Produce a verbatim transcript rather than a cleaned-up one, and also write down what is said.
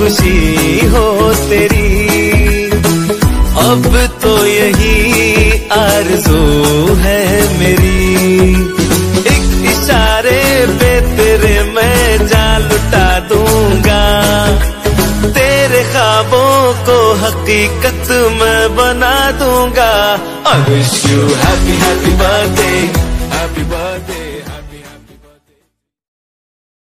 खुशी हो तेरी। अब तो यही आरज़ू है मेरी, एक इशारे पे तेरे मैं जान लुटा दूंगा, तेरे ख्वाबों को हकीकत मैं बना दूंगा। I wish you happy happy birthday,